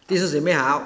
弟兄姐妹好，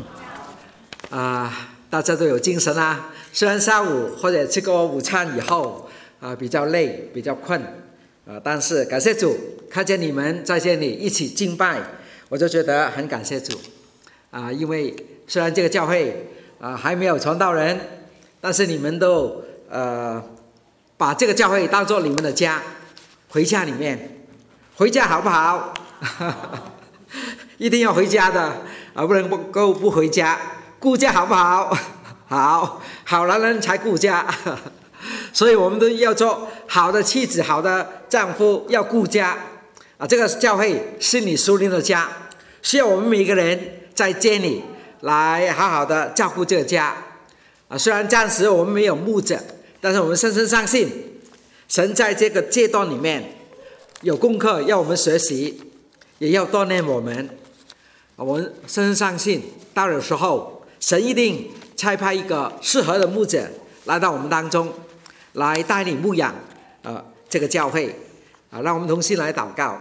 大家都有精神啊。虽然下午或者吃过午餐以后比较累，比较困但是感谢主，看见你们在这里一起敬拜，我就觉得很感谢主因为虽然这个教会还没有传道人，但是你们都把这个教会当作你们的家，回家里面，回家好不好？一定要回家的不能够不回家，顾家好不好？好男人才顾家所以我们都要做好的妻子，好的丈夫，要顾家这个教会是你属灵的家，需要我们每个人在这里来好好的照顾这个家虽然暂时我们没有牧者，但是我们深深相信神在这个阶段里面有功课要我们学习，也要锻炼我们深深相信到的时候神一定差派一个适合的牧者来到我们当中，来带领牧养这个教会让我们同心来祷告。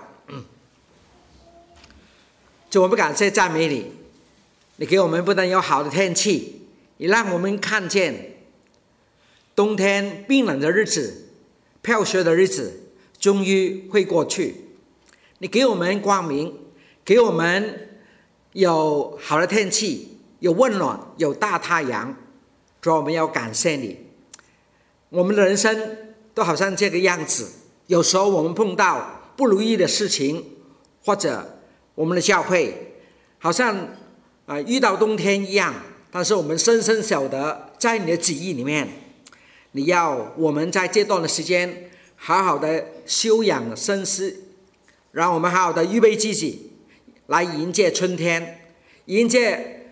主，我们感谢赞美你，你给我们不但有好的天气，也让我们看见冬天冰冷的日子，飘雪的日子终于会过去。你给我们光明，给我们有好的天气，有温暖，有大太阳。主，我们要感谢你。我们的人生都好像这个样子，有时候我们碰到不如意的事情，或者我们的教会好像遇到冬天一样，但是我们深深晓得在你的旨意里面，你要我们在这段的时间好好的修养身思，让我们好好的预备自己来迎接春天，迎接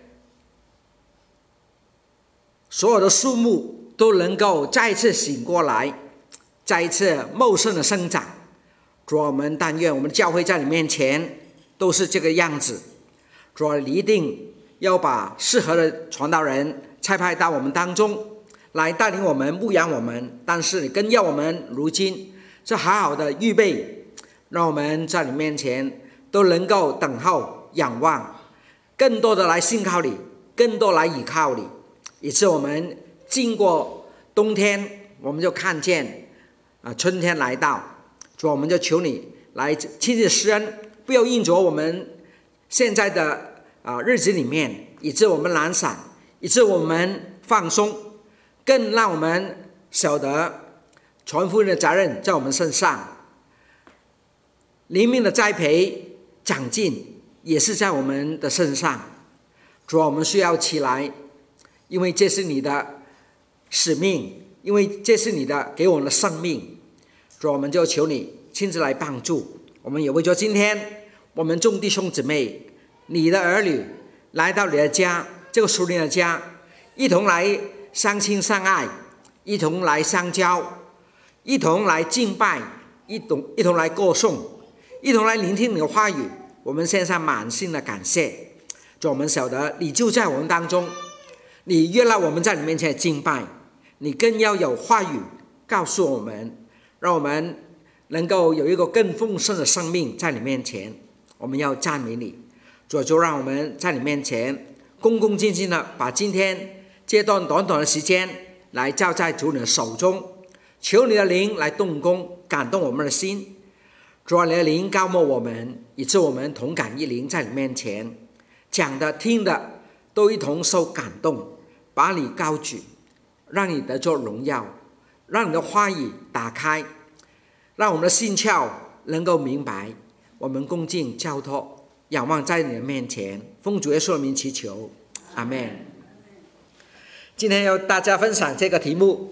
所有的树木都能够再一次醒过来，再一次茂盛的生长。主，我们但愿我们的教会在你面前都是这个样子。主，你一定要把适合的传道人差派到我们当中来带领我们，牧养我们，但是你更要我们如今就好好的预备，让我们在你面前都能够等候仰望，更多的来信靠你，更多来倚靠你，以致我们经过冬天，我们就看见春天来到。主，我们就求你来亲自施恩，不要应着我们现在的日子里面，以致我们懒散，以致我们放松，更让我们晓得传福音的责任在我们身上，灵命的栽培长进也是在我们的身上。主，我们需要起来，因为这是你的使命，因为这是你的给我们的生命。主，我们就求你亲自来帮助我们，也为着今天我们众弟兄姊妹，你的儿女来到你的家，这个属灵的家，一同来相亲相爱，一同来相交，一同来敬拜，一同来歌颂，一同来聆听你的话语。我们献上满心的感谢。主，我们晓得你就在我们当中，你悦纳我们在你面前敬拜，你更要有话语告诉我们，让我们能够有一个更丰盛的生命在你面前。我们要赞美你。主，就让我们在你面前恭恭敬敬的把今天这段短短的时间来交在主你的手中，求你的灵来动工，感动我们的心。主，你的灵高摩我们，以致我们同感一灵在你面前，讲的听的都一同受感动，把你高举，让你得着荣耀，让你的话语打开，让我们的心窍能够明白。我们恭敬交托仰望在你的面前，奉主耶稣的名祈求，阿们。今天要大家分享这个题目，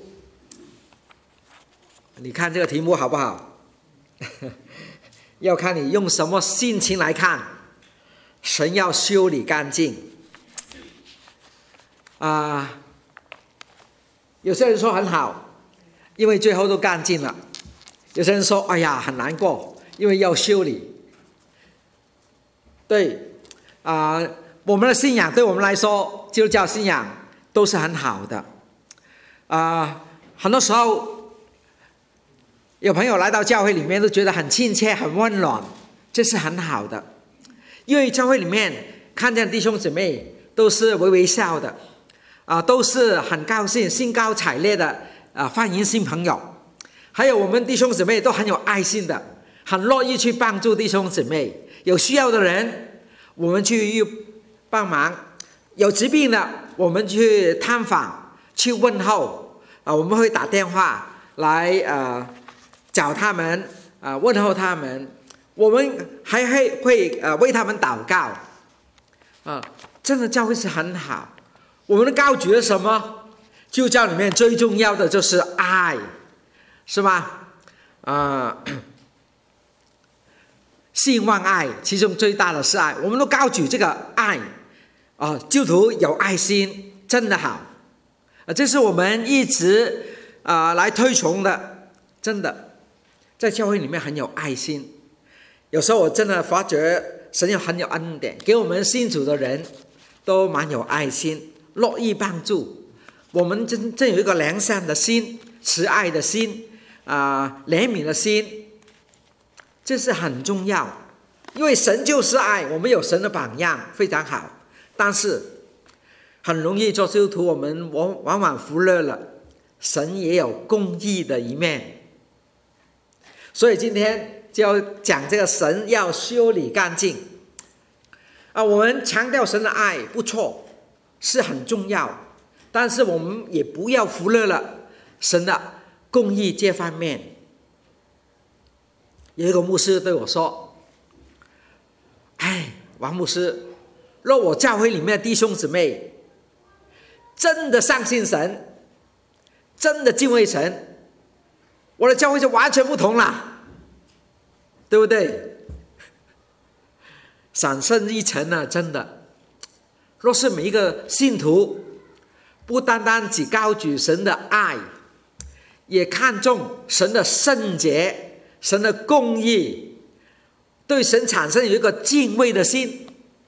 你看这个题目好不好？要看你用什么心情来看。神要修理干净有些人说很好，因为最后都干净了。有些人说哎呀很难过，因为要修理。对我们的信仰对我们来说，基督教信仰都是很好的很多时候有朋友来到教会里面都觉得很亲切很温暖，这是很好的。因为教会里面看见弟兄姊妹都是微微笑的，都是很高兴、兴高采烈的欢迎新朋友。还有我们弟兄姊妹都很有爱心的，很乐意去帮助弟兄姊妹，有需要的人我们去帮忙，有疾病的我们去探访、去问候，我们会打电话来找他们，问候他们，我们还会为他们祷告。真的教会是很好。我们的高举了什么？基督教里面最重要的就是爱，是吧？信望爱，其中最大的是爱。我们都高举这个爱，基督徒有爱心，真的好。这是我们一直来推崇的，真的，在教会里面很有爱心。有时候我真的发觉神有很有恩典，给我们信主的人都蛮有爱心，乐意帮助。我们真有一个良善的心、慈爱的心、怜悯的心，这是很重要。因为神就是爱，我们有神的榜样，非常好。但是很容易做基督徒，我们往往忽略了神也有公义的一面。所以今天就要讲这个神要修理干净。我们强调神的爱不错，是很重要，但是我们也不要忽略了神的公义这方面。有一个牧师对我说：“王牧师，若我教会里面的弟兄姊妹真的相信神，真的敬畏神，我的教会就完全不同了，对不对？闪胜一层啊，真的。若是每一个信徒不单单只高举神的爱，也看重神的圣洁、神的公义，对神产生有一个敬畏的心，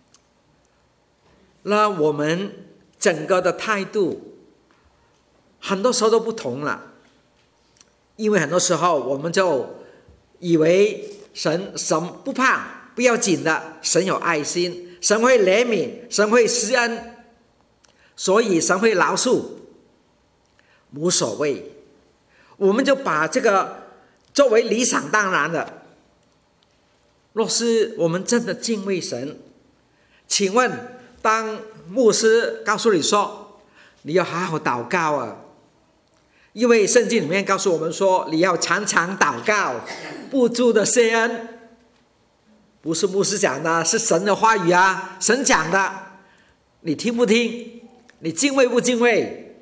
那我们整个的态度很多时候都不同了。因为很多时候我们就以为神不怕，不要紧的，神有爱心，神会怜悯，神会施恩，所以神会饶恕，无所谓。我们就把这个作为理所当然的。若是我们真的敬畏神，请问当牧师告诉你说你要好好祷告因为圣经里面告诉我们说你要常常祷告，不住的谢恩，不是牧师讲的，是神的话语神讲的，你听不听？你敬畏不敬畏？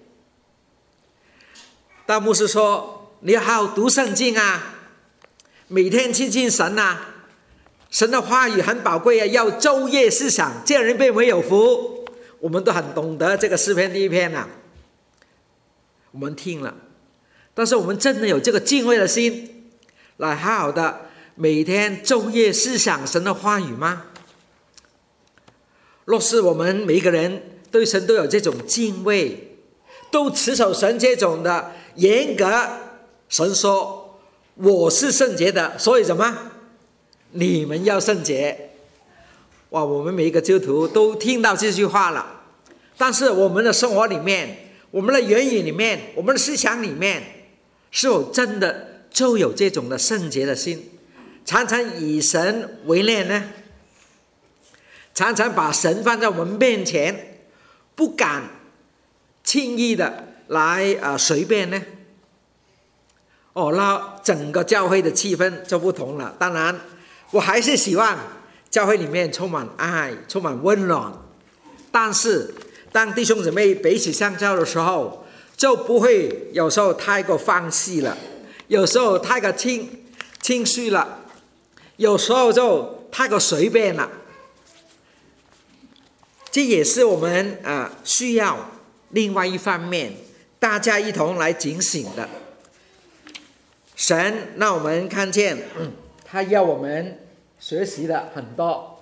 当牧师说你要好好读圣经每天亲近神神的话语很宝贵要昼夜思想，这样人变为有福。我们都很懂得这个诗篇第一篇我们听了，但是我们真的有这个敬畏的心来好好的每天昼夜思想神的话语吗？若是我们每一个人对神都有这种敬畏，都持守神这种的严格，神说我是圣洁的，所以什么？你们要圣洁。哇，我们每一个基督徒都听到这句话了，但是我们的生活里面，我们的言语里面，我们的思想里面，是否真的就有这种的圣洁的心，常常以神为念呢？常常把神放在我们面前，不敢轻易的来随便呢？那整个教会的气氛就不同了。当然我还是希望教会里面充满爱，充满温暖，但是当弟兄姊妹彼此相交的时候，就不会有时候太过放肆了，有时候太过轻率了，有时候就太过随便了。这也是我们需要另外一方面大家一同来警醒的。神让我们看见他要我们学习的很多。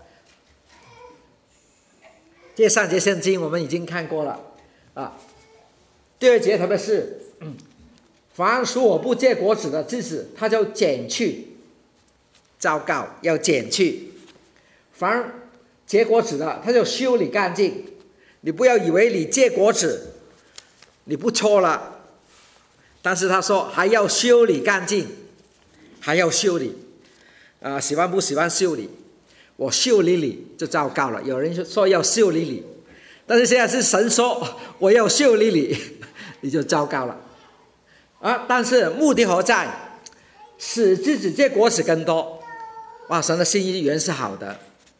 这3节圣经我们已经看过了第2节特别是凡属我不结果子的枝子，他就剪去，糟糕，要剪去。凡结果子的，他就修理干净。你不要以为你结果子，你不错了，但是他说还要修理干净，还要修理。喜欢不喜欢修理？我修理你就糟糕了。有人说要修理你，但是现在是神说我要修理你，你就糟糕了。但是目的何在？使自己结果子更多。哇，神的心意原是好的。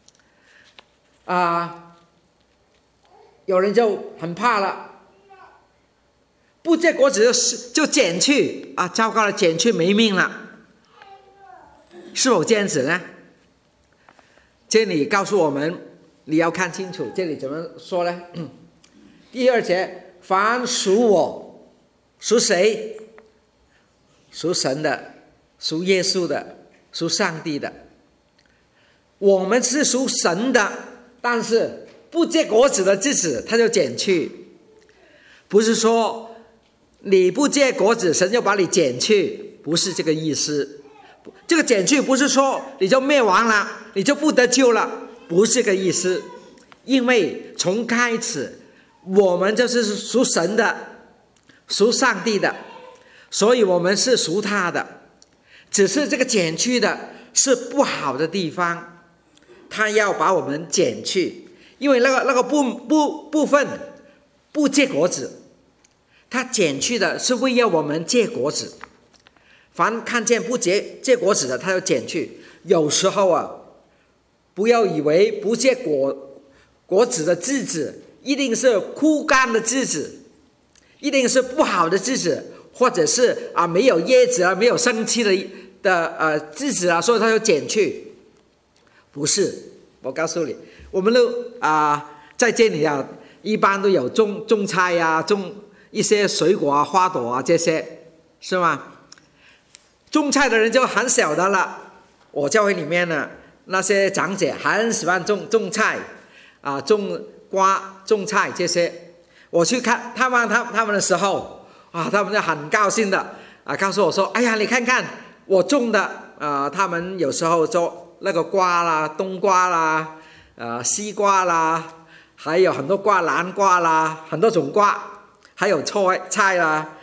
有人就很怕了，不结果子就剪去糟糕了，剪去没命了。是否这样子呢？这里告诉我们，你要看清楚，这里怎么说呢？第2节，凡属我，属谁？属神的，属耶稣的，属上帝的。我们是属神的，但是不结果子的日子他就剪去。不是说你不结果子神就把你剪去，不是这个意思。这个剪去不是说你就灭亡了，你就不得救了，不是这个意思。因为从开始我们就是属神的，属上帝的，所以我们是属他的。只是这个剪去的是不好的地方，他要把我们剪去。因为那个部分不结果子，他剪去的是为要我们结果子。凡看见不结果子的，他就剪去。有时候不要以为不结果子的日子一定是枯干的日子，一定是不好的日子，或者是没有叶子没有生气的日子所以他就剪去。不是，我告诉你，我们都在这里一般都有种菜种一些水果花朵这些，是吗？种菜的人就很晓得了。我教会里面呢，那些长者很喜欢种菜种瓜种菜这些。我去看他们的时候他们就很高兴的告诉我说，哎呀，你看看我种的他们有时候做那个瓜啦，冬瓜啦西瓜啦，还有很多瓜，南瓜啦，很多种瓜，还有菜啦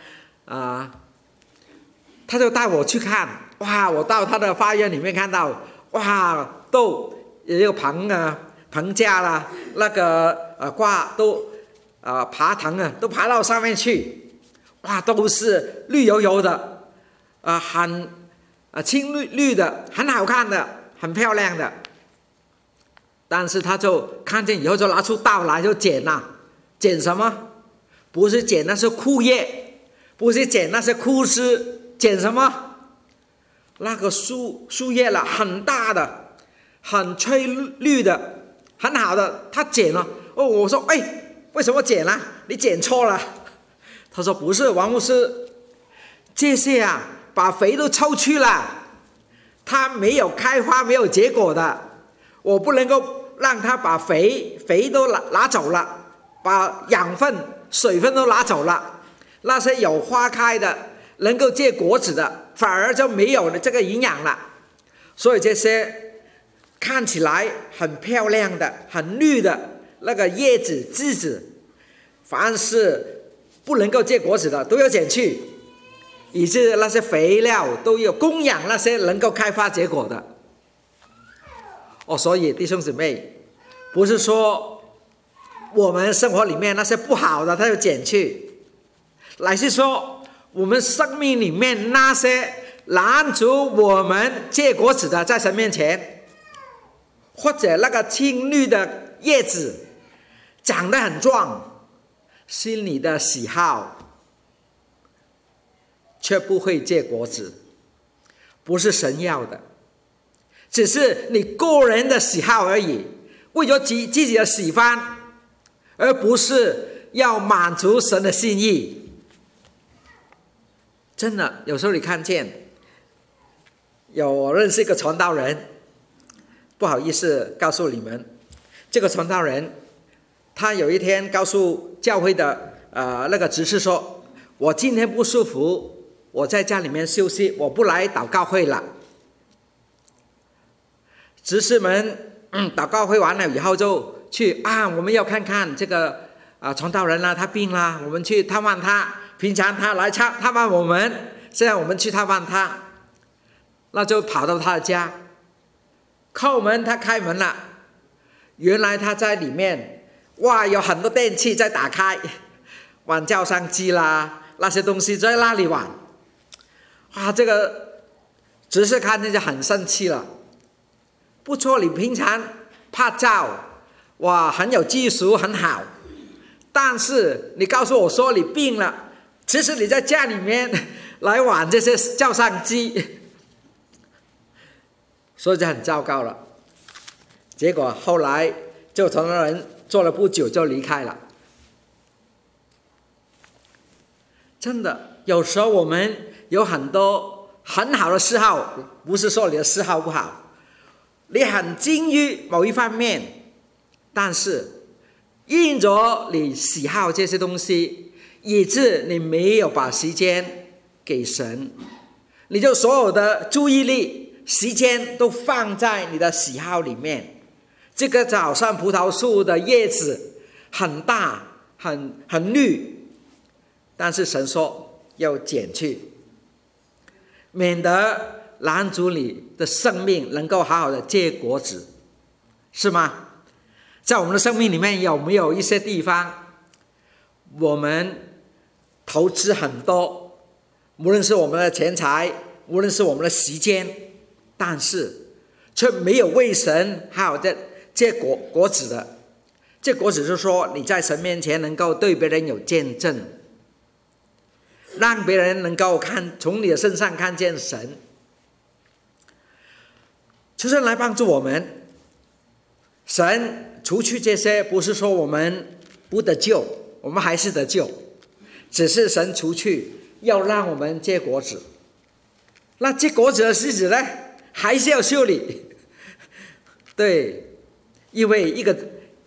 他就带我去看。我到他的花园里面看到都有棚架啦，那个瓜都爬藤都爬到上面去，都是绿油油的很青绿的，很好看的，很漂亮的。但是他就看见以后就拿出刀来就剪剪什么？不是剪那些枯叶，不是剪那些枯枝，剪什么？那个树叶了，很大的，很翠绿的，很好的，他剪了。我说为什么剪了？你剪错了。他说不是，王牧师，这些把肥都抽去了，它没有开花没有结果的，我不能够让它把肥都拿走了，把养分水分都拿走了。那些有花开的能够结果子的反而就没有这个营养了。所以这些看起来很漂亮的很绿的那个叶子枝子，凡是不能够结果子的都要剪去，以致那些肥料都有供养那些能够开花结果的。所以弟兄姊妹，不是说我们生活里面那些不好的他就剪去，乃是说我们生命里面那些拦阻我们结果子的，在神面前，或者那个青绿的叶子长得很壮，心里的喜好却不会结果子，不是神要的，只是你个人的喜好而已，为了自己的喜欢，而不是要满足神的心意。真的，有时候你看见我认识一个传道人，不好意思告诉你们，这个传道人他有一天告诉教会的那个执事说，我今天不舒服，我在家里面休息，我不来祷告会了。 执事们祷告会完了以后就去我们要看看这个传道人啦，他病啦，我们去探望他。平常他来探望我们，现在我们去探望他，那就跑到他的家，叩门，他开门了，原来他在里面，有很多电器在打开，玩照相机啦，那些东西在那里玩。这个执事看见就很生气了。不错，你平常拍照很有技术，很好，但是你告诉我说你病了，其实你在家里面来玩这些照相机，所以就很糟糕了。结果后来就传道人做了不久就离开了。真的，有时候我们有很多很好的嗜好，不是说你的嗜好不好，你很精于某一方面，但是因着你喜好这些东西，以致你没有把时间给神，你就所有的注意力、时间都放在你的喜好里面。这个就好像葡萄树的叶子很大、很绿，但是神说要剪去，免得拦阻你的生命能够好好的结果子，是吗？在我们的生命里面有没有一些地方我们投资很多，无论是我们的钱财，无论是我们的时间，但是却没有为神好好的结果子的？这果子就是说你在神面前能够对别人有见证，让别人能够从你的身上看见神。求神来帮助我们。神除去这些，不是说我们不得救，我们还是得救，只是神除去要让我们结果子。那结果子的日子呢，还是要修理。对，因为一个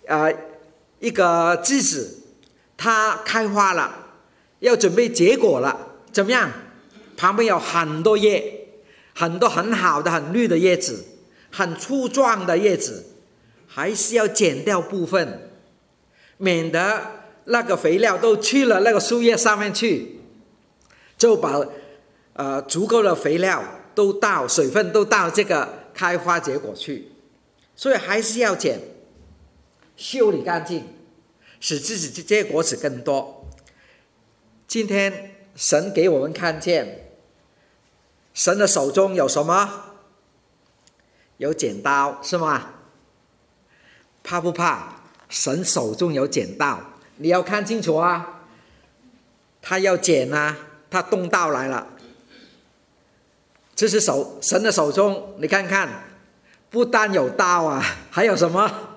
枝子它开花了，要准备结果了，怎么样？旁边有很多叶，很多很好的很绿的叶子，很粗壮的叶子，还是要剪掉部分，免得那个肥料都去了那个树叶上面去，就把足够的肥料水分都到这个开花结果去。所以还是要剪，修理干净，使自己结果子更多。今天神给我们看见，神的手中有什么？有剪刀，是吗？怕不怕？神手中有剪刀，你要看清楚啊！他要剪啊，他动刀来了。这是神的手中，你看看，不但有刀啊，还有什么？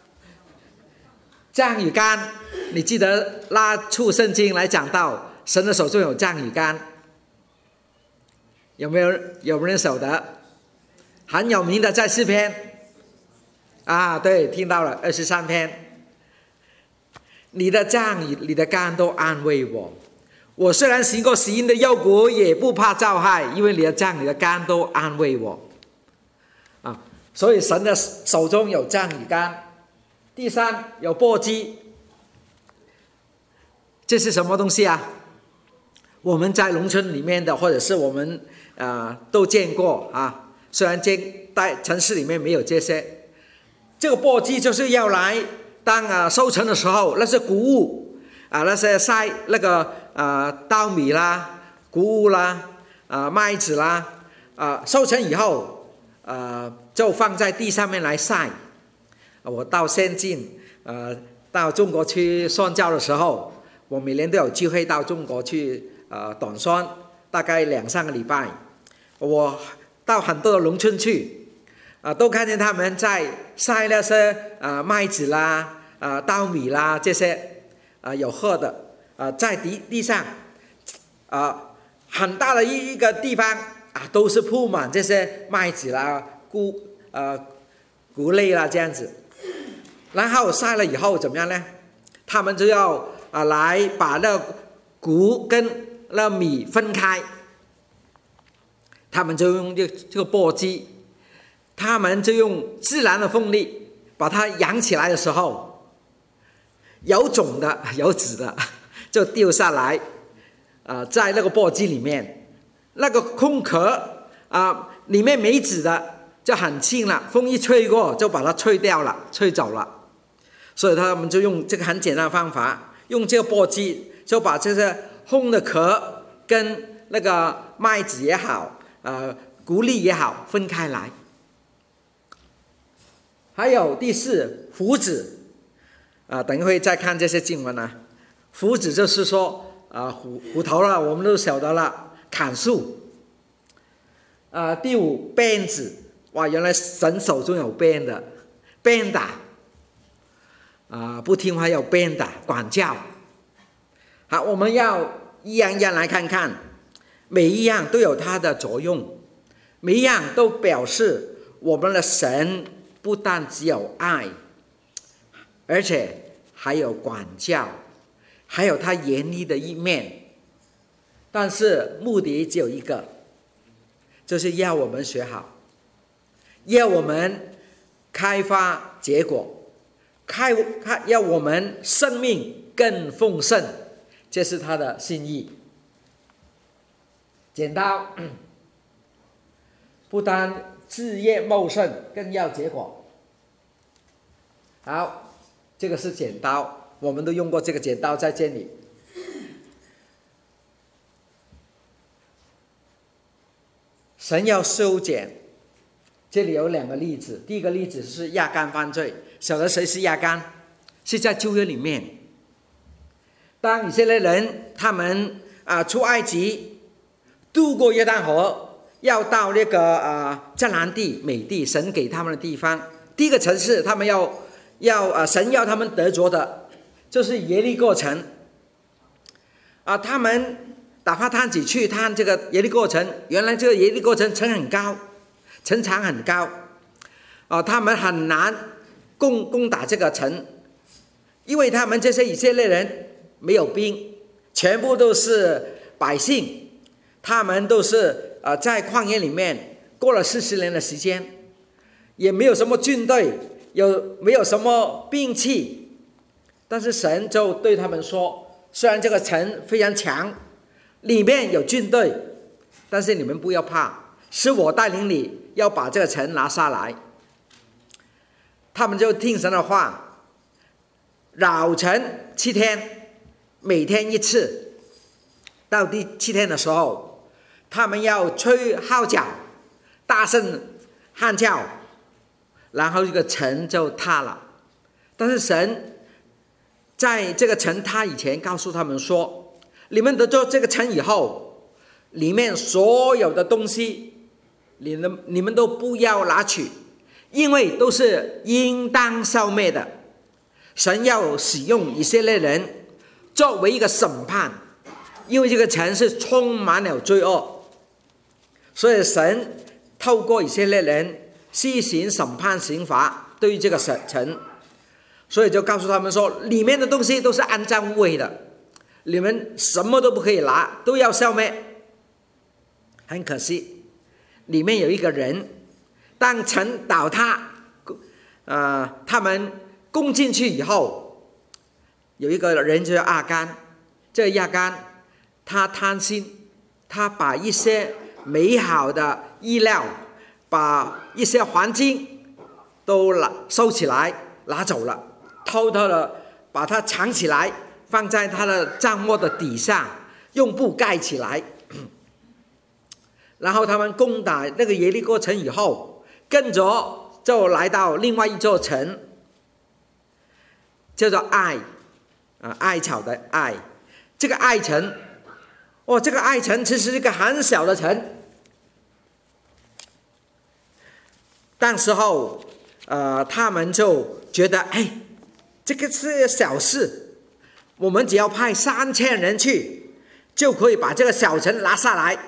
杖与竿。你记得拉出圣经来讲到神的手中有杖与竿，有没有人晓得？很有名的，在诗篇对，听到了23篇。你的杖与你的竿都安慰我，我虽然行过死荫的幽谷，也不怕遭害，因为你的杖你的竿都安慰我。所以神的手中有杖与竿。第三，有簸箕。这是什么东西啊？我们在农村里面的，或者是我们都见过啊。虽然在城市里面没有这些。这个簸箕就是要来当收成的时候，那些谷物那些晒那个稻米啦、谷物啦、麦子啦收成以后就放在地上面来晒。我到先进到中国去宣教的时候，我每年都有机会到中国去短宣，大概2-3个礼拜。我到很多的农村去都看见他们在晒那些麦子啦、稻米啦这些有褐的在地上很大的一个地方都是铺满这些麦子啦、谷类啦这样子。然后晒了以后怎么样呢？他们就要来把那谷跟那米分开，他们就用这个簸箕他们就用自然的风力把它扬起来的时候，有种的有籽的就掉下来，在那个簸箕里面，那个空壳里面没籽的就很轻了，风一吹过就把它吹掉了，吹走了。所以他们就用这个很简单的方法，用这个簸箕就把这些烘的壳跟那个麦子也好，谷粒也好分开来。还有第四，斧子，等一会再看这些经文啊。斧子就是说斧头了，我们都晓得了，砍树。第五，鞭子，哇，原来神手中有鞭的，鞭打，不听话要鞭打，管教。好，我们要一样一样来看看，每一样都有它的作用，每一样都表示我们的神不但只有爱，而且还有管教，还有他严厉的一面。但是目的只有一个，就是要我们学好，要我们开发结果，要我们生命更丰盛，这是他的心意。剪刀不单枝叶茂盛，更要结果。好，这个是剪刀，我们都用过这个剪刀在这里。神要修剪，这里有两个例子。第一个例子是亚干犯罪，晓得谁是亚干？是在旧约里面，当以色列人他们出埃及，渡过约旦河，要到那个迦南地美地，神给他们的地方，第一个城市他们神要他们得着的就是耶利哥城。他们打发探子去探这个耶利哥城，原来这个耶利哥城很高，城墙很高，他们很难攻打这个城，因为他们这些以色列人没有兵，全部都是百姓，他们都是在旷野里面过了40年的时间，也没有什么军队，没有什么兵器，但是神就对他们说，虽然这个城非常强，里面有军队，但是你们不要怕，是我带领你要把这个城拿下来。他们就听神的话，绕城7天，每天一次。到第7天的时候，他们要吹号角，大声喊叫，然后这个城就塌了。但是神在这个城塌以前告诉他们说，你们得着这个城以后，里面所有的东西你们都不要拿取，因为都是应当消灭的。神要使用以色列人作为一个审判，因为这个城是充满了罪恶，所以神透过以色列人施行审判刑罚对于这个城，所以就告诉他们说，里面的东西都是肮脏污秽的，你们什么都不可以拿，都要消灭。很可惜，里面有一个人，当城倒塌，他们攻进去以后，有一个人就叫亚干。这个亚干他贪心，他把一些美好的衣料，把一些黄金都收起来拿走了，偷偷的把它藏起来，放在他的帐幕的底下，用布盖起来。然后他们攻打那个耶利哥城以后，跟着就来到另外一座城，叫做艾草的艾。这个艾城，这个艾城其实是一个很小的城。当时候他们就觉得，这个是小事，我们只要派3000人去，就可以把这个小城拿下来。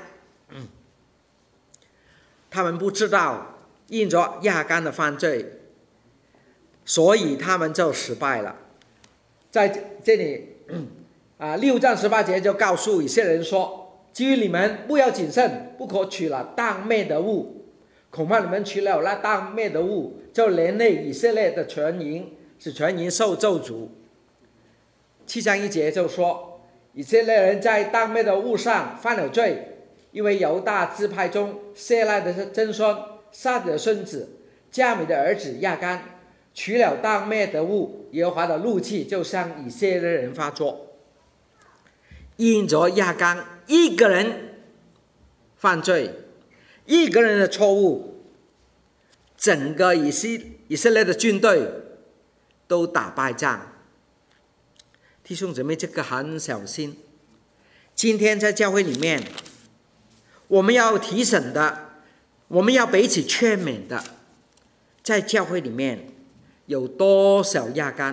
他们不知道，因着亚干的犯罪，所以他们就失败了。在这里6章18节就告诉以色列人说，至于你们不要谨慎，不可取了当灭的物， 恐怕你们取了那当灭的物，就连累以色列的全营，使全营受咒诅。7章1节就说，以色列人在当灭的物上犯了罪，因为犹大支派中谢赖的曾孙撒底的孙子迦米的儿子亚干取了当灭的物，耶和华的怒气就向以色列人发作。因着亚干一个人犯罪，一个人的错误，整个以色列的军队都打败仗。弟兄姊妹，这个很小心。今天在教会里面，我们要提醒的，我们要彼此劝勉的，在教会里面有多少亚干？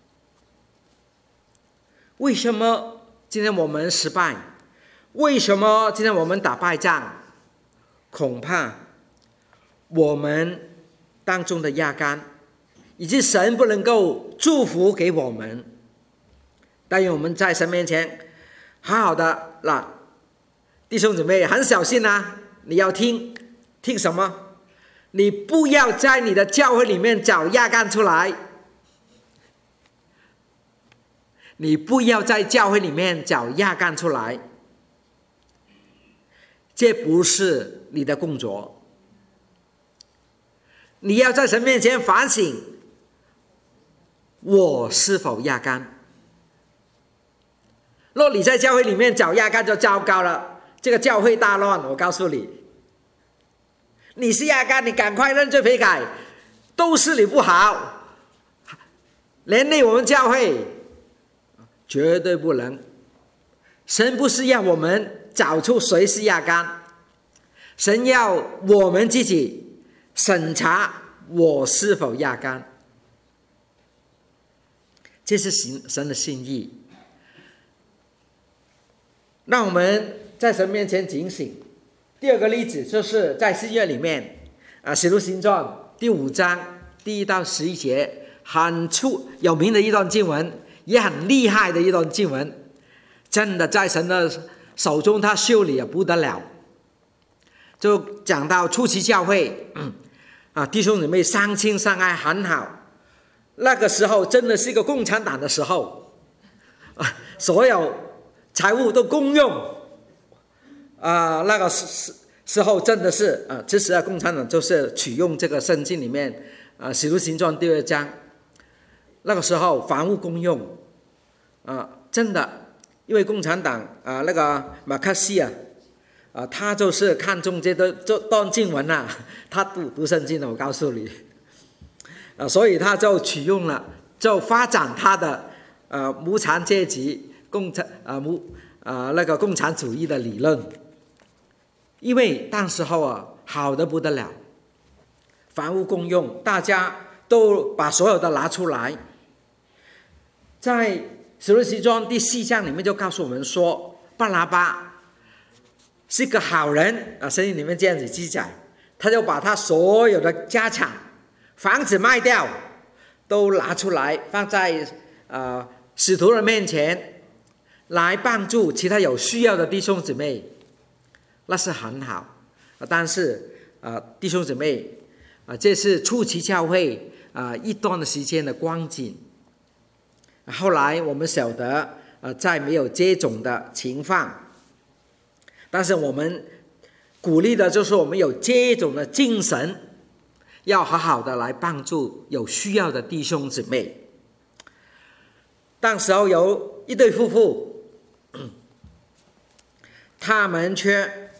为什么今天我们失败？为什么今天我们打败仗？恐怕我们当中的亚干，以及神不能够祝福给我们。但愿我们在神面前好好的啦，弟兄姊妹很小心啊！你要听什么？你不要在你的教会里面找亚干出来，你不要在教会里面找亚干出来，这不是你的工作。你要在神面前反省，我是否亚干？若你在教会里面找亚干就糟糕了，这个教会大乱。我告诉你，你是亚干，你赶快认罪悔改，都是你不好，连累我们教会，绝对不能。神不是要我们找出谁是亚干，神要我们自己审查我是否亚干，这是神的心意。让我们在神面前警醒。第二个例子就是在新约里面，使徒行传第5章第1到11节，很有名的一段经文，也很厉害的一段经文。真的在神的手中，他修理也不得了。就讲到初期教会，弟兄姊妹相亲相爱很好。那个时候真的是一个共产党的时候，所有财物都公用，那个时候真的是其实共产党就是取用这个圣经里面使徒行传第2章，那个时候房屋公用，真的，因为共产党那个马克思他就是看中这段经文他读圣经了，我告诉你，所以他就取用了，就发展他的无产阶级那个共产主义的理论。因为当时候好的不得了，房屋公用，大家都把所有的拿出来。在使徒行传第4章里面就告诉我们说，巴拿巴是个好人圣经里面这样子记载，他就把他所有的家产、房子卖掉，都拿出来放在使徒的面前，来帮助其他有需要的弟兄姊妹，那是很好。但是弟兄姊妹这是初期教会一段的时间的光景。后来我们晓得再没有这种的情况，但是我们鼓励的就是我们有这种的精神，要好好的来帮助有需要的弟兄姊妹。当时候有一对夫妇，他们却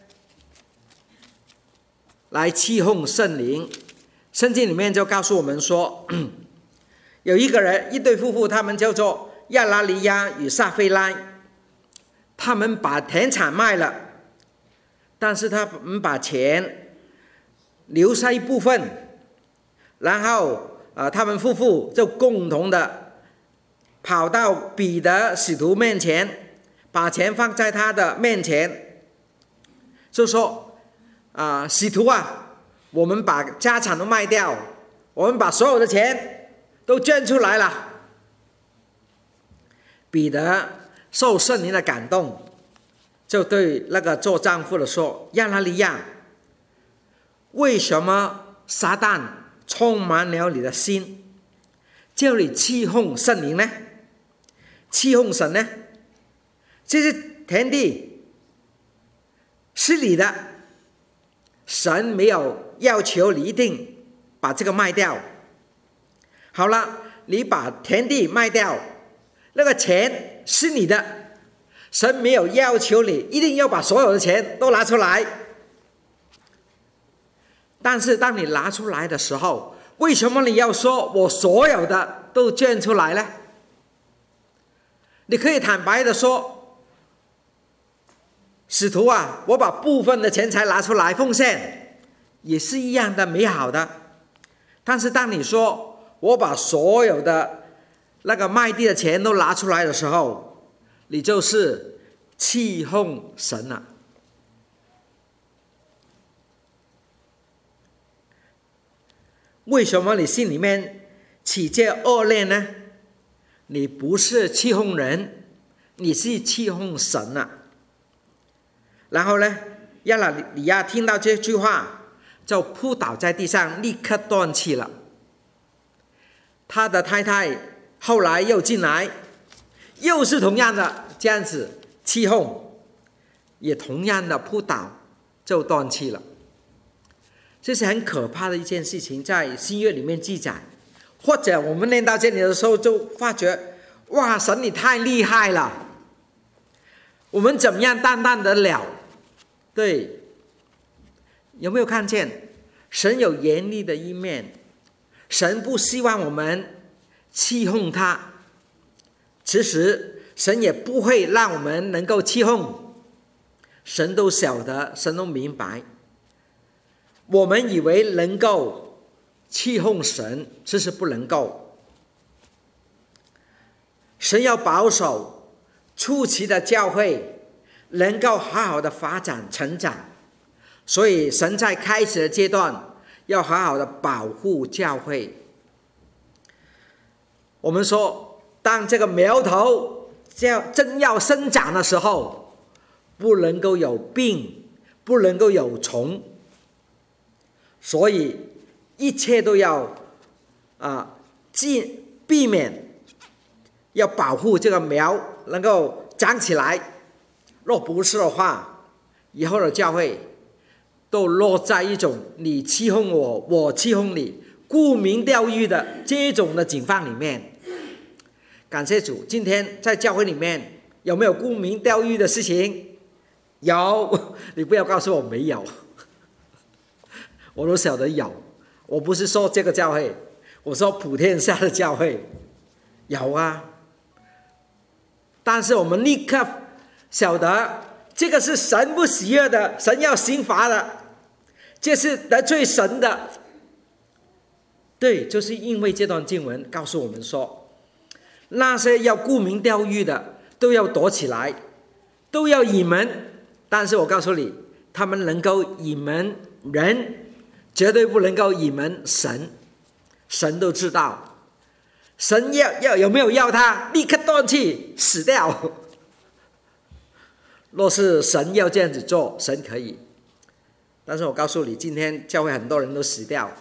来欺哄圣灵。圣经里面就告诉我们说，有一对夫妇，他们叫做亚拿尼亚与撒非拉，他们把田产卖了，但是他们把钱留下一部分，然后他们夫妇就共同的跑到彼得使徒面前，把钱放在他的面前，就说使徒我们把家产都卖掉，我们把所有的钱都捐出来了。彼得受圣灵的感动，就对那个做丈夫的说，亚拿尼亚， 为什么撒旦充满了你的心，叫你弃奉圣灵呢？弃奉神呢？这些田地是你的，神没有要求你一定把这个卖掉。好了，你把田地卖掉，那个钱是你的，神没有要求你一定要把所有的钱都拿出来。但是当你拿出来的时候，为什么你要说我所有的都捐出来呢？你可以坦白的说，使徒啊，我把部分的钱财拿出来奉献，也是一样的美好的。但是当你说我把所有的那个卖地的钱都拿出来的时候，你就是弃奉神了。为什么你心里面起这恶念呢？你不是弃奉人，你是弃奉神啊。然后呢，亚拿尼亚听到这句话，就扑倒在地上，立刻断气了。他的太太后来又进来，又是同样的这样子弃奉，也同样的扑倒就断气了。这是很可怕的一件事情，在新约里面记载。或者我们念到这里的时候，就发觉，哇，神你太厉害了，我们怎么样担当得了？对，有没有看见神有严厉的一面？神不希望我们弃奉他，其实神也不会让我们能够弃奉。神都晓得，神都明白。我们以为能够弃奉神，其实不能够。神要保守初期的教会能够好好的发展成长，所以神在开始的阶段要好好的保护教会。我们说，当这个苗头真要生长的时候，不能够有病，不能够有虫，所以一切都要避免，要保护这个苗能够长起来。若不是的话，以后的教会都落在一种你欺哄我，我欺哄你，沽名钓誉的这种的境况里面。感谢主，今天在教会里面有没有沽名钓誉的事情？有，你不要告诉我没有，我都晓得有。我不是说这个教会，我说普天下的教会有啊。但是我们立刻晓得，这个是神不喜悦的，神要刑罚的，这是得罪神的。对，就是因为这段经文告诉我们说，那些要沽名钓誉的都要躲起来，都要隐瞒。但是我告诉你，他们能够隐瞒人，绝对不能够隐瞒神。神都知道，神要有没有要他立刻断气死掉？若是神要这样子做，神可以。但是我告诉你，今天教会很多人都死掉，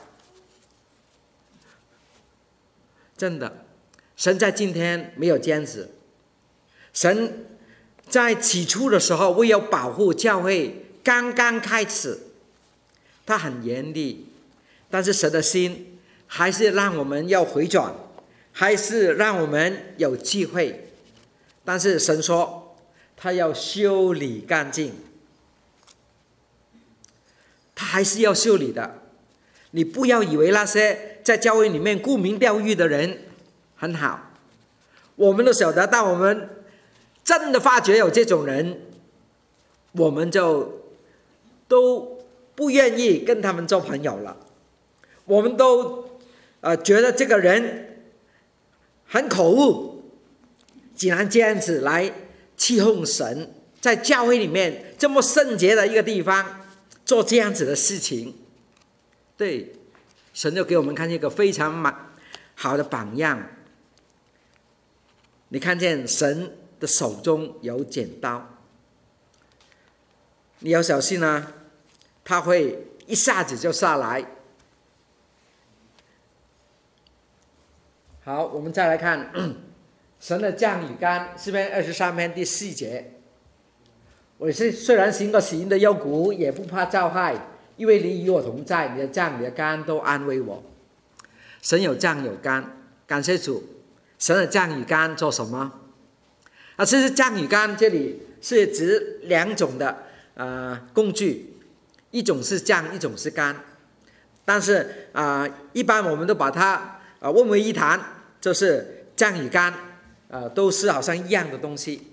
真的。神在今天没有这样子。神在起初的时候，为了保护教会刚刚开始，他很严厉，但是神的心还是让我们要回转，还是让我们有机会。但是神说他要修理干净，他还是要修理的。你不要以为那些在教会里面沽名钓誉的人很好，我们都晓得，当我们真的发觉有这种人，我们就都不愿意跟他们做朋友了。我们都觉得这个人很可恶，竟然这样子来欺哄神，在教会里面这么圣洁的一个地方做这样子的事情。对，神就给我们看见一个非常好的榜样。你看见神的手中有剪刀，你要小心啊，他会一下子就下来。好，我们再来看神的杖与竿，诗篇23篇第4节。我虽然行过死荫的幽谷，也不怕遭害，因为你与我同在，你的杖你的竿都安慰我。神有杖有竿，感谢主。神的杖与竿做什么？其实杖与竿这里是指两种的工具，一种是杖，一种是竿。但是一般我们都把它混为一谈，就是杖与竿都是好像一样的东西。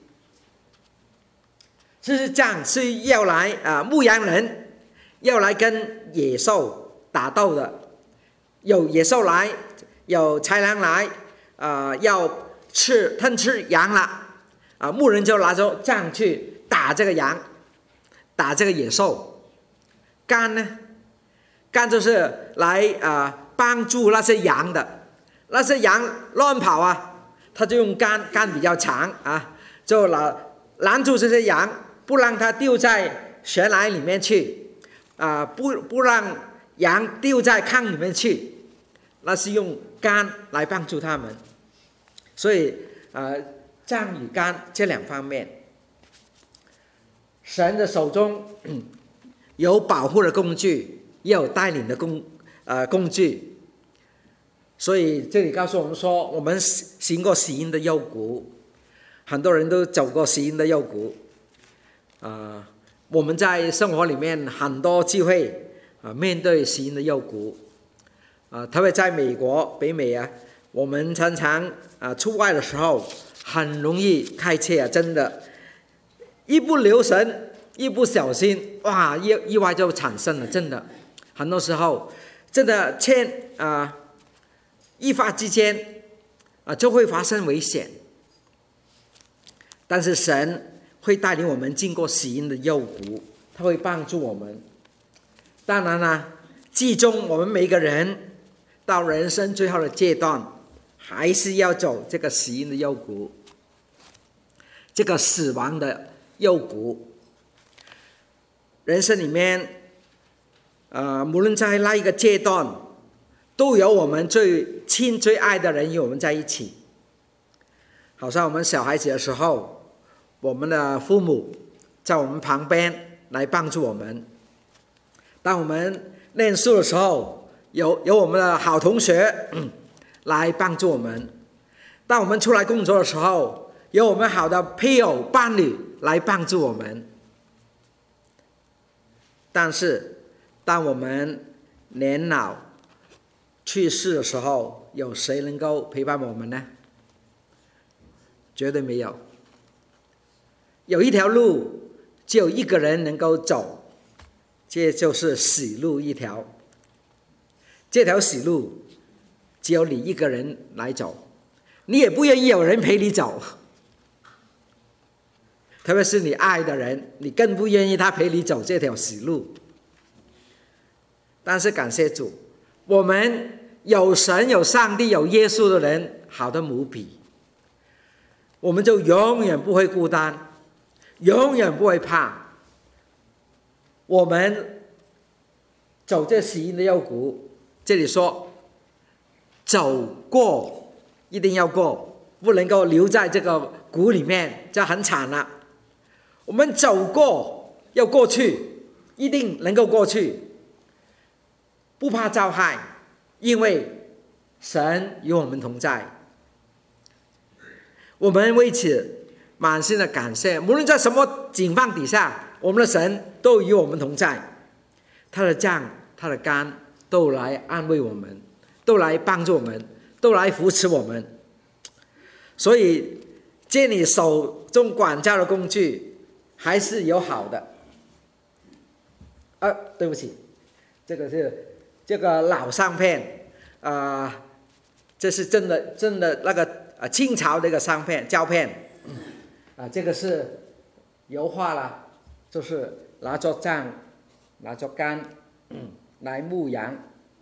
其实杖是要来牧羊人要来跟野兽打斗的，有野兽来，有豺狼来，要吞吃羊了，牧人就拿着杖去打这个羊，打这个野兽。竿呢？竿就是来帮助那些羊的，那些羊乱跑他就用竿比较长就拦住这些羊，不让它丢在悬崖里面去，不让羊丢在坑里面去，那是用竿来帮助他们。所以杖与竿这两方面，神的手中有保护的工具，也有带领的工具。所以这里告诉我们说，我们行过死荫的幽谷，很多人都走过死荫的幽谷。我们在生活里面很多机会面对死荫的幽谷。特别在美国北美我们常常出外的时候很容易开车真的，一不留神，一不小心，意外就产生了。真的，很多时候真的一发之间就会发生危险。但是神会带领我们经过死荫的幽谷，他会帮助我们。当然了，最终我们每个人到人生最后的阶段，还是要走这个死荫的幽谷，这个死亡的幽谷。人生里面无论在那一个阶段，都有我们最亲最爱的人与我们在一起。好像我们小孩子的时候，我们的父母在我们旁边来帮助我们。当我们念书的时候，有我们的好同学来帮助我们。当我们出来工作的时候，有我们好的配偶伴侣来帮助我们。但是当我们年老去世的时候，有谁能够陪伴我们呢？绝对没有。有一条路只有一个人能够走，这就是死路一条。这条死路只有你一个人来走，你也不愿意有人陪你走。特别是你爱的人，你更不愿意他陪你走这条死路。但是感谢主，我们有神有上帝有耶稣的人，好的无比，我们就永远不会孤单，永远不会怕。我们走这死荫的幽谷，这里说走过，一定要过，不能够留在这个谷里面，这很惨了。我们走过，要过去，一定能够过去，不怕遭害，因为神与我们同在。我们为此满心的感谢，无论在什么境况底下，我们的神都与我们同在。他的杖他的竿都来安慰我们，都来帮助我们，都来扶持我们。所以借你手中管教的工具还是有好的。对不起，这个是这个老相片，这是真的那个清朝的一个相片胶片，这个是油画了，就是拿着杖拿着竿来牧羊。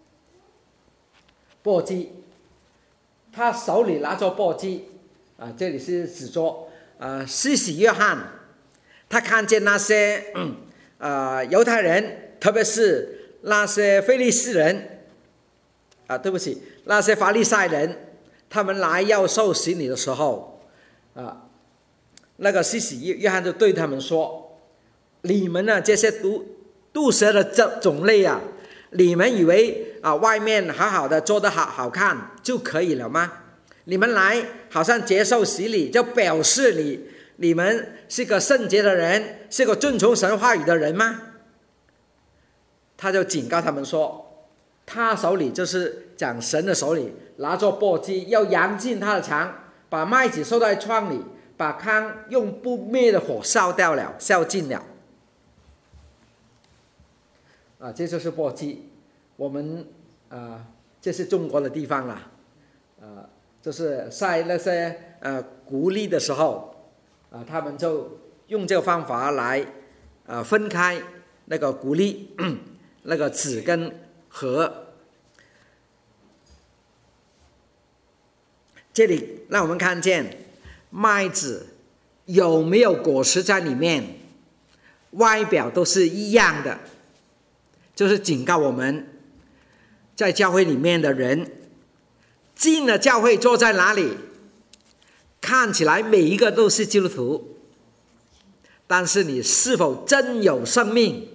簸箕，他手里拿着簸箕，这里是指着施洗约翰，他看见那些犹太人，特别是那些非利士人那些法利赛人，他们来要受洗礼的时候，那个施洗约翰就对他们说：你们呢，这些毒蛇的种类啊，你们以为外面好好的做得好看就可以了吗？你们来好像接受洗礼，就表示你们是个圣洁的人，是个遵从神话语的人吗？他就警告他们说，他手里就是讲神的手里拿着簸箕，要扬进他的墙，把麦子收在筐里，把糠用不灭的火烧尽了。这就是簸箕。我们这是中国的地方啦，就是晒那些谷粒的时候，他们就用这个方法来分开那个谷粒那个籽跟核。这里让我们看见麦子有没有果实在里面，外表都是一样的，就是警告我们在教会里面的人，进了教会坐在哪里，看起来每一个都是基督徒，但是你是否真有生命，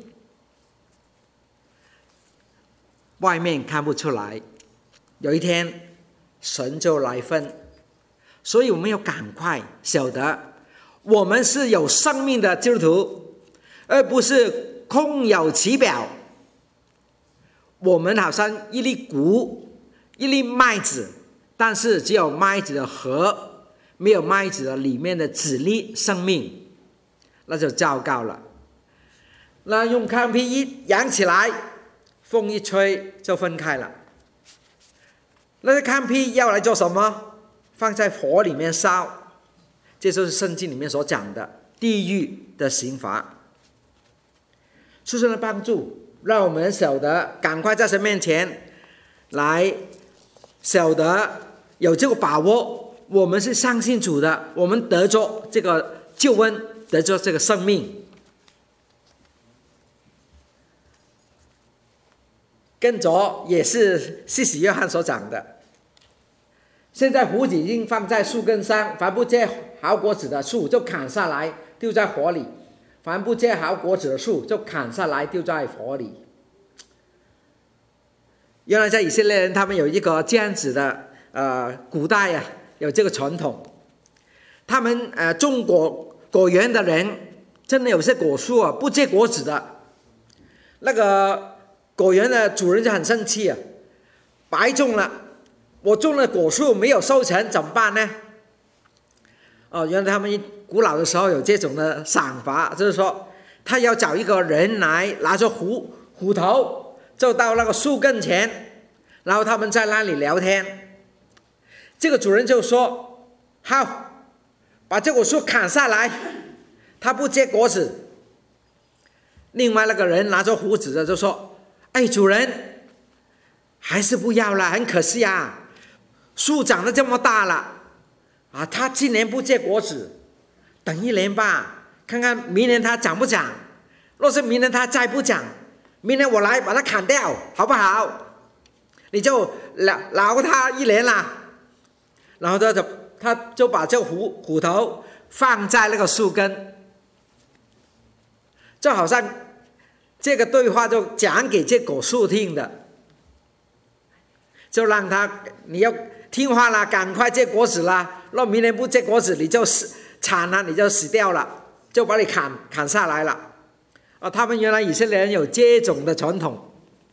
外面看不出来，有一天神就来分。所以我们要赶快晓得，我们是有生命的基督徒，而不是空有其表。我们好像一粒谷，一粒麦子，但是只有麦子的核，没有麦子的里面的籽粒生命，那就糟糕了。那用糠皮一扬起来，风一吹就分开了。那些糠皮要来做什么？放在火里面烧，这就是圣经里面所讲的地狱的刑罚。求神的帮助，让我们晓得赶快在神面前来晓得有这个把握，我们是相信主的，我们得着这个救恩，得着这个生命。跟着也是施洗约翰所讲的，现在胡子已经放在树根上，凡不结好果子的树就砍下来丢在火里，凡不结好果子的树就砍下来丢在火里。原来在以色列人他们有一个这样子的古代有这个传统，他们种果园的人，真的有些果树不结果子的，那个果园的主人就很生气白种了，我种了果树没有收成怎么办呢？原来他们古老的时候有这种的赏罚，就是说他要找一个人来拿着斧头，就到那个树根前，然后他们在那里聊天。这个主人就说，好，把这果树砍下来，它不结果子。另外那个人拿着胡子的就说，主人还是不要了，很可惜树长得这么大了它今年不结果子，等一年吧，看看明年它长不长。若是明年它再不长，明年我来把它砍掉，好不好？你就饶它一年啦。然后他就把这个斧头放在那个树根，就好像这个对话就讲给这果树听的，就让他你要听话啦，赶快结果子啦，若明年不结果子，你就惨了，你就死掉了，就把你砍下来了。他们原来以色列人有这种的传统。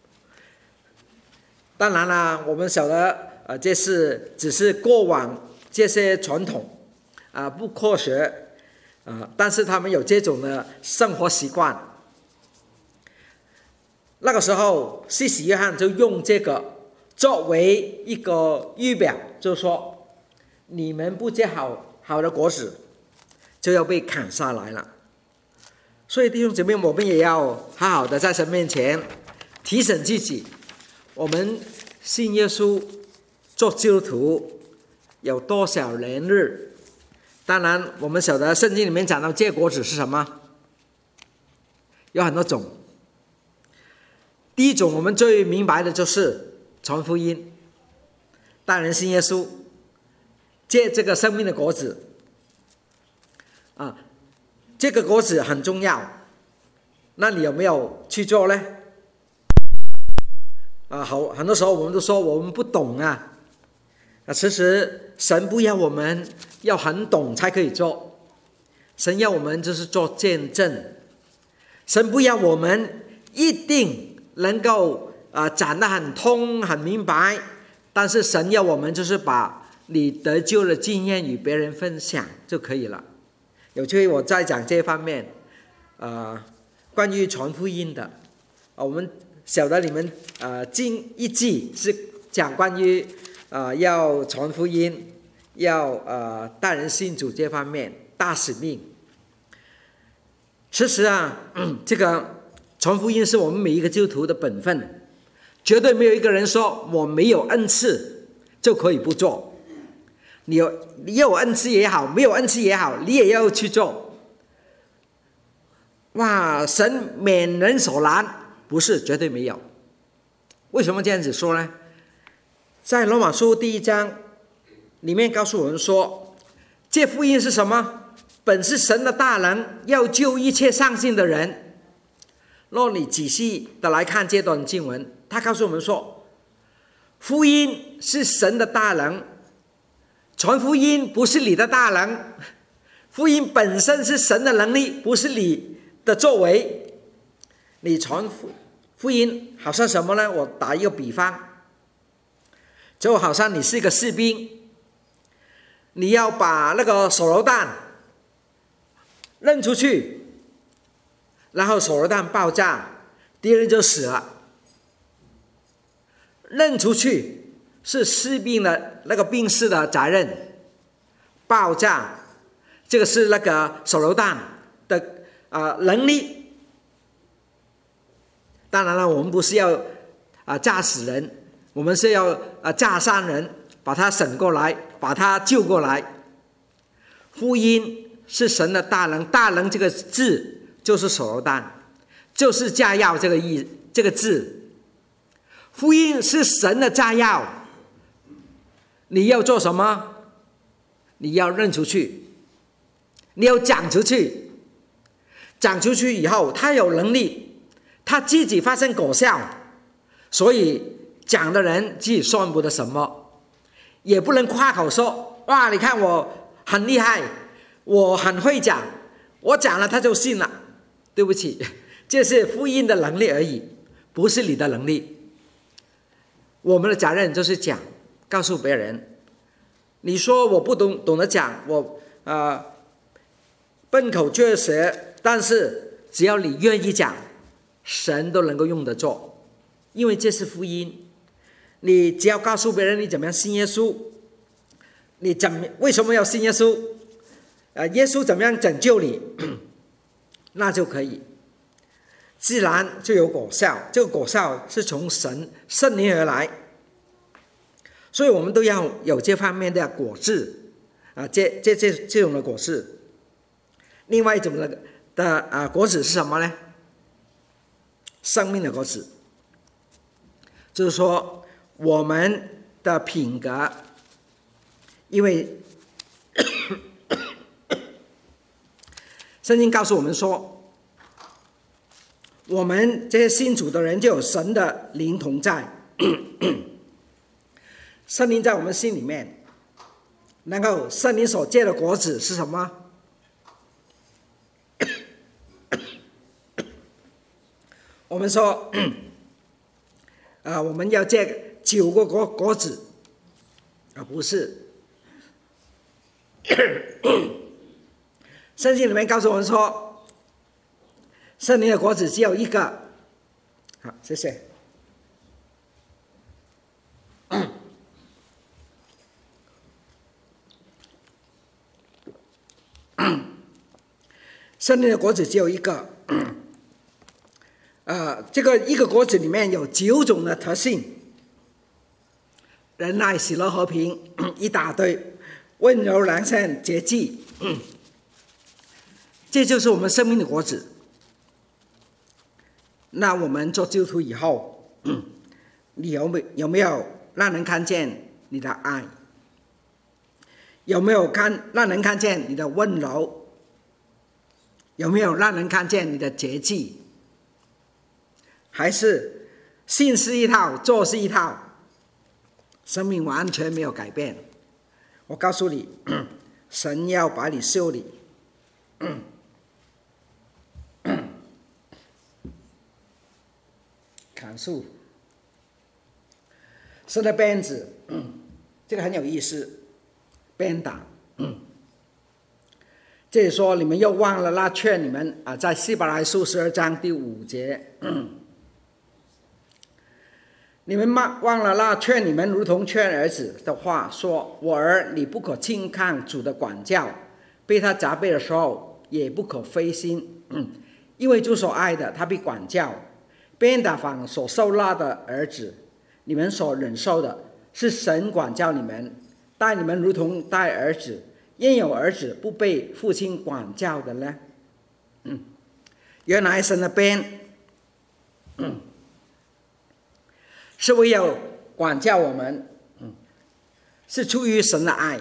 当然啦，我们晓得这是只是过往这些传统不科学但是他们有这种的生活习惯。那个时候施洗约翰就用这个作为一个预表，就是说你们不结好的果子就要被砍下来了。所以弟兄姊妹，我们也要好好的在神面前提醒自己，我们信耶稣做基督徒有多少年日。当然我们晓得圣经里面讲到结果子是什么，有很多种。 第一种我们最明白的就是传福音，带人信耶稣，结这个生命的果子啊，这个果子很重要。那你有没有去做呢？很多时候我们都说我们不懂啊，其实神不要我们要很懂才可以做，神要我们就是做见证。神不要我们一定能够讲得很通很明白，但是神要我们就是把你得救的经验与别人分享就可以了。有机会我再讲这方面关于传福音的我们晓得你们近一季是讲关于要传福音，要带人信主这方面大使命。其实这个传福音是我们每一个基督徒的本分，绝对没有一个人说我没有恩赐就可以不做。你有恩赐也好，没有恩赐也好，你也要去做。哇，神免人所难，不是，绝对没有。为什么这样子说呢？在罗马书第1章里面告诉我们说，这福音是什么？本是神的大能，要救一切相信的人。若你仔细的来看这段经文，他告诉我们说，福音是神的大能，传福音不是你的大能，福音本身是神的能力，不是你的作为。你传福音好像什么呢？我打一个比方，就好像你是一个士兵，你要把那个手榴弹扔出去，然后手榴弹爆炸，敌人就死了。扔出去是士兵的那个兵士的责任，爆炸这个是那个手榴弹的能力。当然了，我们不是要炸死人，我们是要炸伤人，把他审过来，把他救过来。福音是神的大能，大能这个字就是手榴弹，就是炸药这个字。福音是神的炸药，你要做什么？你要扔出去，你要讲出去，讲出去以后，他有能力，他自己发生果效，所以讲的人自己算不得什么，也不能夸口说，哇，你看我很厉害，我很会讲，我讲了他就信了。对不起，这是福音的能力而已，不是你的能力。我们的责任就是讲，告诉别人。你说我不懂得讲，我笨口拙舌，但是只要你愿意讲，神都能够用得着，因为这是福音。你只要告诉别人你怎么样信耶稣，为什么要信耶稣，耶稣怎么样拯救你，那就可以，自然就有果效。这个果效是从神圣灵而来，所以我们都要有这方面的果子这种的果子。另外一种的果子是什么呢？生命的果子，就是说我们的品格，因为圣经告诉我们说，我们这些信主的人就有神的灵同在，圣灵在我们心里面，然后圣灵所结的果子是什么？我们说我们要结9个果子，不是。圣经里面告诉我们说，圣灵的果子只有一个。好，谢谢。圣灵的果子只有一个。这个一个果子里面有9种的特性：仁爱、喜乐、和平，一大堆，温柔、良善、节制。这就是我们生命的果子。 那我们做基督徒以后，你有没有让人看见你的爱？有没有让人看见你的温柔？有没有让人看见你的节制？还是信是一套，做是一套，生命完全没有改变？我告诉你，神要把你修理。砍树，神的鞭子，这个很有意思，鞭打。这里说你们又忘了那劝你们在希伯来书12章第5节，你们忘了那劝你们如同劝儿子的话，说：我儿，你不可轻看主的管教，被他责备的时候也不可灰心，因为主所爱的，他必管教。鞭打凡所受纳的儿子，你们所忍受的是神管教你们，待你们如同待儿子。焉有儿子不被父亲管教的呢？原来神的鞭是为了管教我们，是出于神的爱。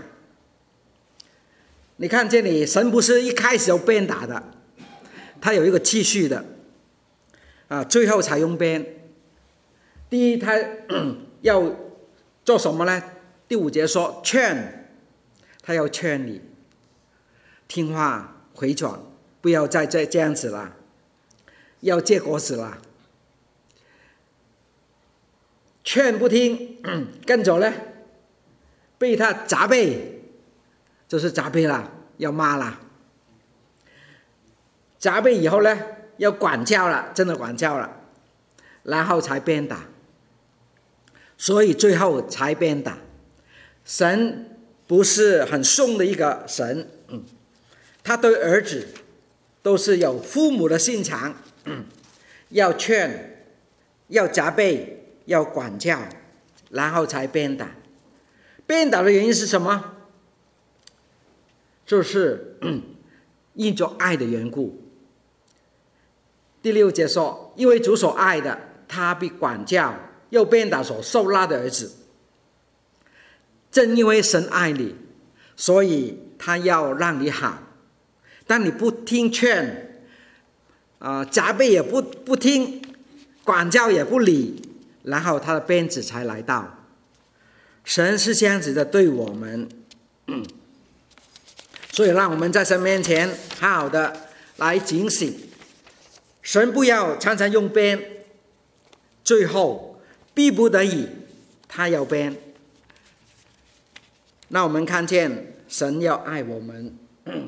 你看这里，神不是一开始就鞭打的，他有一个次序的，最后才用鞭。第一，他要做什么呢？第5节说劝。他要劝你听话回转，不要再这样子了，要结果子了。劝不听，跟着呢，被他责备，就是责备了，要骂了。责备以后呢，要管教了，真的管教了，然后才鞭打。所以最后才鞭打。神不是很凶的一个神，他对儿子都是有父母的心肠，要劝，要责备，要管教，然后才鞭打。鞭打的原因是什么？就是因着爱的缘故。第6节说：因为主所爱的，他必管教，又鞭打所受纳的儿子。正因为神爱你，所以他要让你好。当你不听劝，责备也不听，管教也不理，然后他的鞭子才来到。神是这样子的对我们，所以让我们在神面前好好的来警醒。神不要常常用鞭，最后逼不得已他要鞭。那我们看见神要爱我们，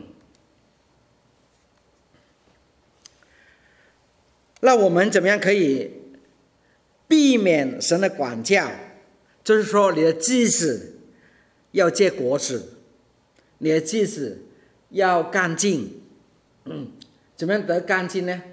那我们怎么样可以避免神的管教？就是说你的枝子要结果子，你的枝子要干净。怎么样得干净呢？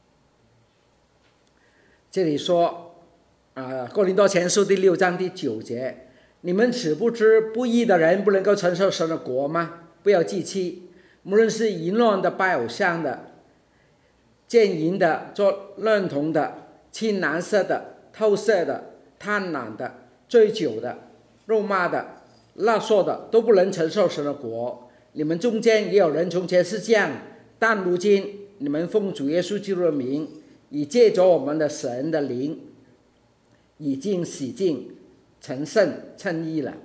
这里说哥林多前书第6章第9节，你们岂不知不义的人不能够承受神的国吗？不要忌欺，无论是淫乱的、拜偶像的、奸淫的、做娈童的、亲男色的、偷色的、贪婪的、醉酒的、辱骂的、勒索的，都不能承受神的国。你们中间也有人从前是这样，但如今你们奉主耶稣基督的名，已借着我们的神的灵，已经洗净、成圣、称义了。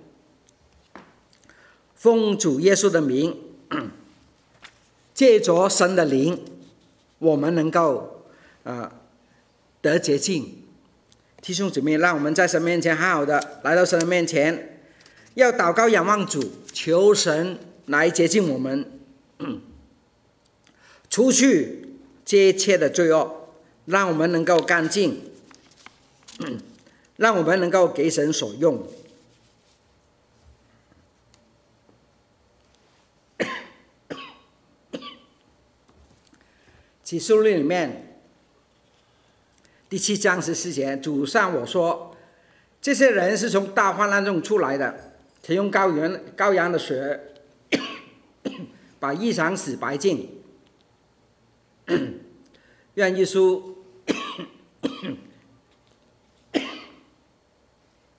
奉主耶稣的名，借着神的灵，我们能够得洁净。弟兄姊妹，让我们在神面前好好的来到神的面前，要祷告仰望主，求神来洁净我们，除去这一切的罪恶，让我们能够干净，让我们能够给神所用。启示录里面第7章14节，主向我说，这些人是从大患难中出来的，且用羔羊的血把衣裳洗白净。愿耶稣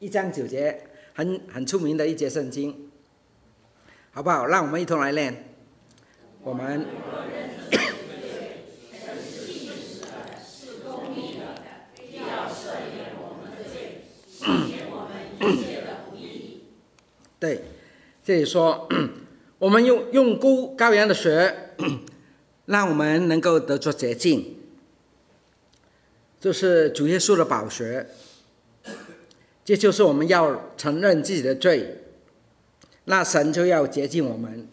1章9节，很出名的一节圣经，好不好？让我们一同来念。我们对，这里说我们用羔羊的血让我们能够得着洁净，就是主耶稣的宝血。这就是我们要承认自己的罪，那神就要洁净我们。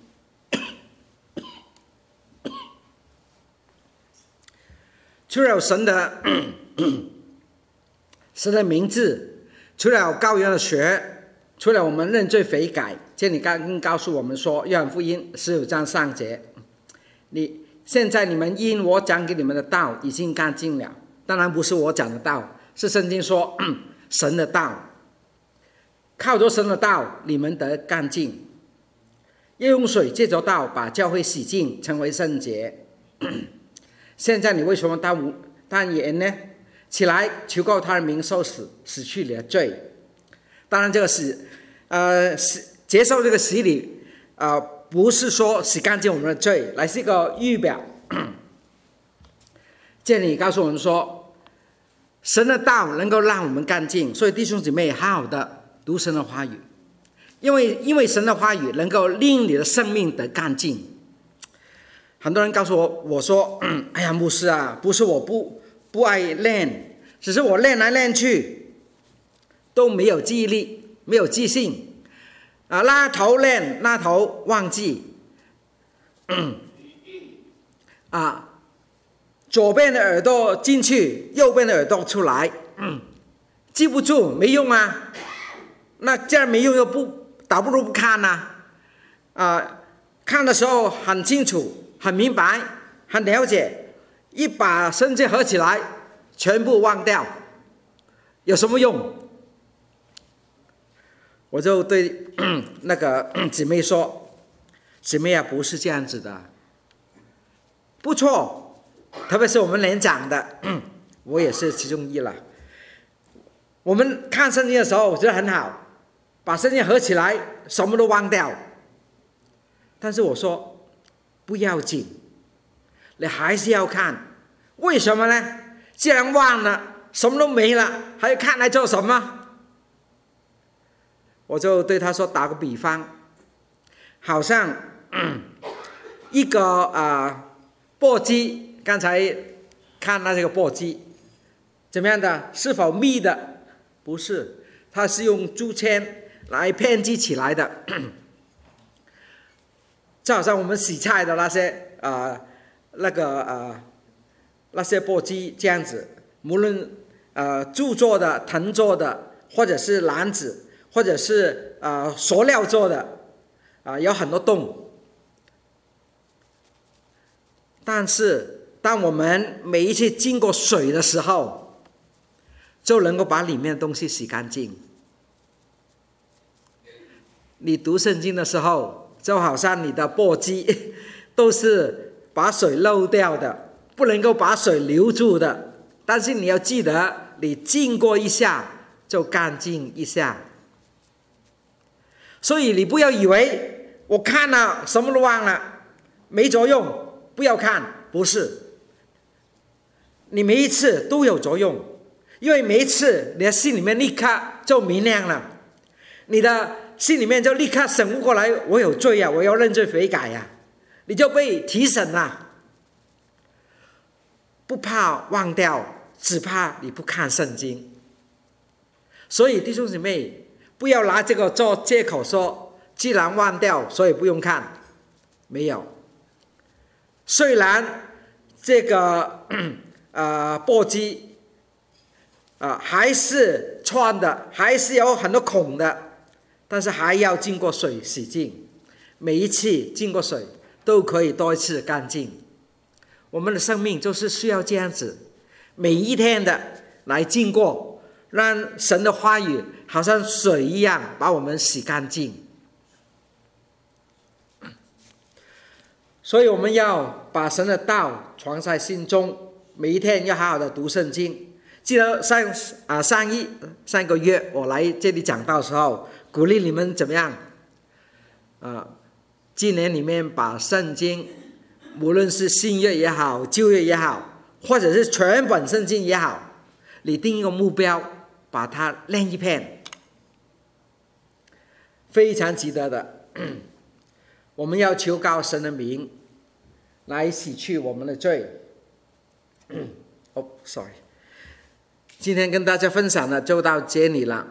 除了神的名字，除了羔羊的血，除了我们认罪悔改，这里刚告诉我们说，约翰福音15章3节，现在你们因我讲给你们的道已经干净了。当然不是我讲的道，是圣经说神的道，靠着神的道你们得干净，要用水借着道把教会洗净，成为圣洁。现在你为什么但言呢？起来求告他的名，受死，死去你的罪。当然这个接受这个洗礼不是说洗干净我们的罪，乃是一个预表。这里告诉我们说，神的道能够让我们干净，所以弟兄姊妹好好的读神的话语，因为神的话语能够令你的生命得干净。很多人告诉我说哎呀牧师啊，不是我不爱练，只是我练来练去都没有记忆力，没有记性那头练那头忘记左边的耳朵进去，右边的耳朵出来记不住没用啊。那这样没用又倒不如不看看的时候很清楚很明白很了解，一把圣经合起来全部忘掉，有什么用？我就对那个姊妹说，姊妹啊，不是这样子的，不错，特别是我们年长的我也是其中一了。我们看圣经的时候我觉得很好，把圣经合起来什么都忘掉，但是我说不要紧，你还是要看。为什么呢？既然忘了，什么都没了，还要看来做什么？我就对他说，打个比方，好像一个簸箕，刚才看那这个簸箕怎么样的？是否密的？不是，它是用竹签来编织起来的就好像我们洗菜的那些那些簸箕这样子，无论竹做的、藤做的，或者是篮子，或者是塑料做的有很多洞。但是当我们每一次经过水的时候，就能够把里面的东西洗干净。你读圣经的时候，就好像你的簸箕都是把水漏掉的，不能够把水留住的，但是你要记得，你经过一下就干净一下。所以你不要以为我看了什么都忘了，没作用，不要看，不是，你每一次都有作用，因为每一次你的心里面立刻就明亮了，你的心里面就立刻醒悟过来，我有罪啊，我要认罪悔改啊，你就被提醒了。不怕忘掉，只怕你不看圣经。所以弟兄姊妹，不要拿这个做借口说既然忘掉所以不用看，没有。虽然这个簸箕还是穿的，还是有很多孔的，但是还要经过水洗净，每一次经过水都可以多一次干净。我们的生命就是需要这样子，每一天的来经过，让神的话语好像水一样把我们洗干净。所以我们要把神的道藏在心中，每一天要好好的读圣经， 记得上个月我来这里讲道的时候，鼓励你们怎么样？今年里面把圣经，无论是新约也好，旧约也好，或者是全本圣经也好，你定一个目标，把它练一遍，非常值得的。我们要求告神的名，来洗去我们的罪。sorry。今天跟大家分享的就到这里了。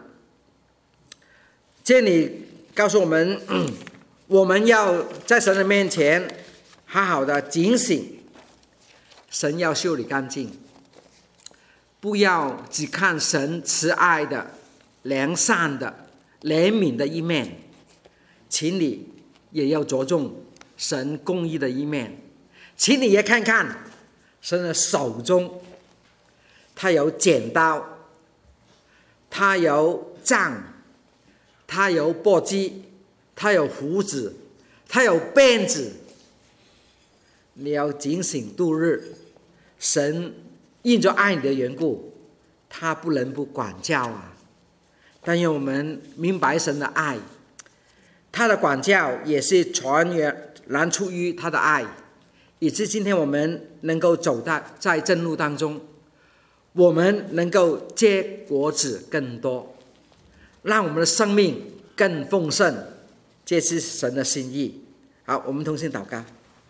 这里告诉我们，我们要在神的面前好好的警醒，神要修理干净，不要只看神慈爱的、良善的、怜悯的一面，请你也要着重神公义的一面，请你也看看神的手中，他有剪刀，他有杖，他有簸箕，他有胡子，他有辫子。你要警醒度日，神因着爱你的缘故，他不能不管教啊。但愿我们明白神的爱，他的管教也是全然出于他的爱，以致今天我们能够走在正路当中，我们能够结果子更多，让我们的生命更丰盛，这是神的心意。好，我们同心祷告。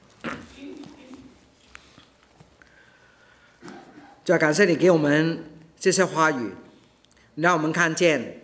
主要感谢你给我们这些话语，让我们看见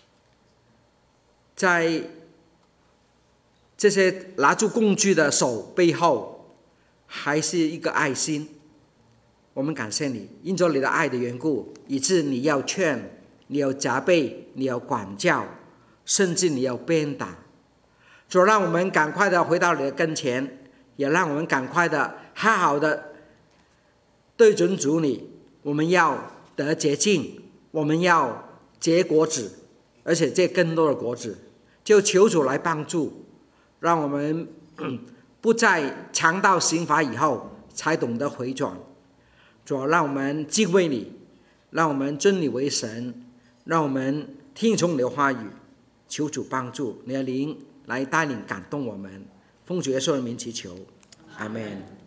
在这些拿住工具的手背后还是一个爱心。我们感谢你，因着你的爱的缘故，以致你要劝，你要责备，你要管教，甚至你要鞭打。主，让我们赶快的回到你的跟前，也让我们赶快的好好的对准主你。我们要得洁净，我们要结果子，而且结更多的果子。就求主来帮助，让我们不在尝到刑罚以后才懂得回转。主，让我们敬畏你，让我们尊你为神，让我们听从你的话语。求主帮助，你的灵来带领感动我们。奉主耶稣的名祈求，阿们。